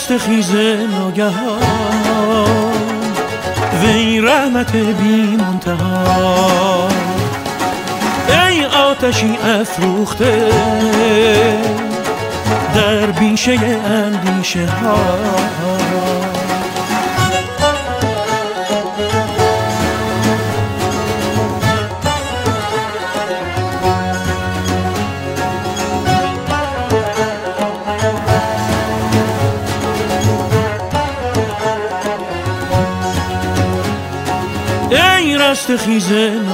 رستخیز ناگهان وی رحمت بی منتها، ای آتشی افروخته در بیشه اندیشه ها. ای رستخیز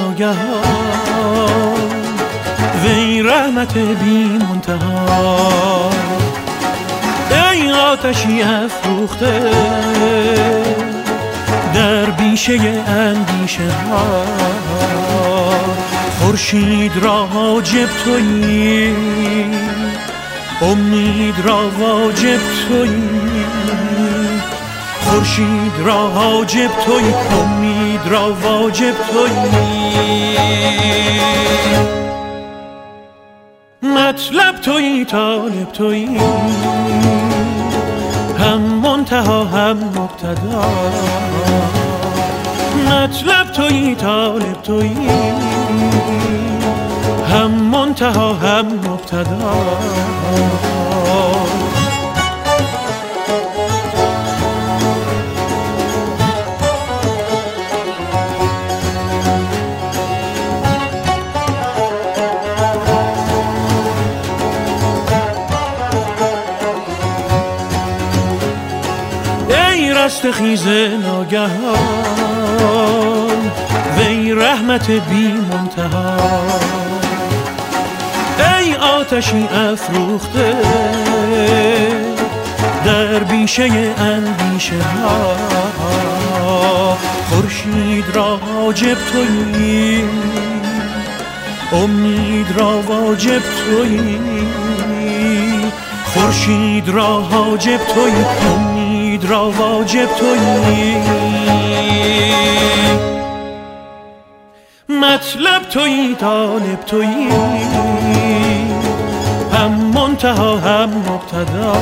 ناگهان وی رحمت بی منتها، ای آتشی افروخته در بیشه اندیشه ها. خورشید را حاجب تویی، امید را واجب تویی، خورشید را حاجب تویی، امید را واجب تویی، مطلب تویی طالب تویی، هم منتها هم مبتدا، مطلب تویی طالب تویی، هم منتها هم مبتدا. رستخیز ناگهان وی رحمت بی منتها، ای آتشی افروخته در بیشه اندیشه ها. خورشید را حاجب تویی، امید را واجب تویی، خورشید را حاجب تویی، امید را واجب تویی، مطلب تویی طالب تویی، هم منتها هم مبتدا.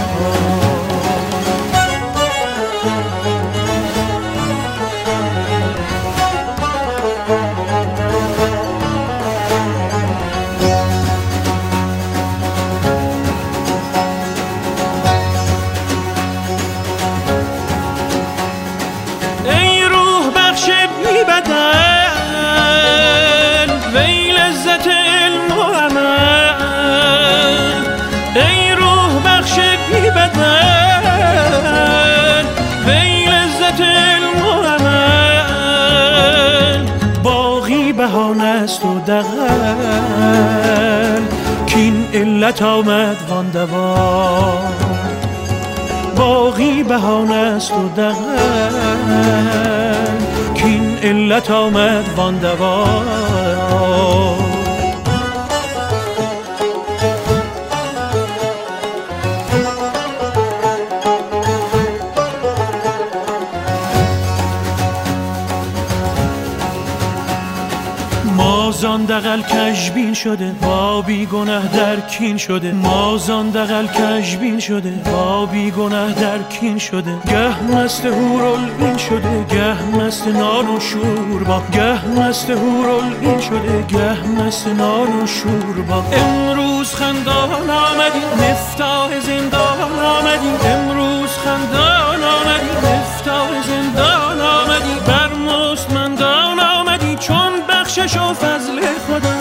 بهانه است و دغل کین علت آمد وان دوا، باقی بهانه است و دغل کین علت آمد وان دوا. ما زان دغل کژبین شده با بی گناه در کین شده، ما زان دغل کژبین شده با بی گناه در کین شده، گه مست هورالعین شده گه مست نان و شوربا، گه مست هورالعین شده گه مست نان و شوربا. امروز خندان آمدی مفتاح زندان آمدی، امروز خندان آمدی مفتاح زندان آمدی، بر مستمندان آمدی چون بخشش و فضل خدا.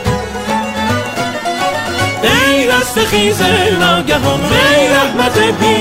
ای رستخیز ناگهان وی رحمت بی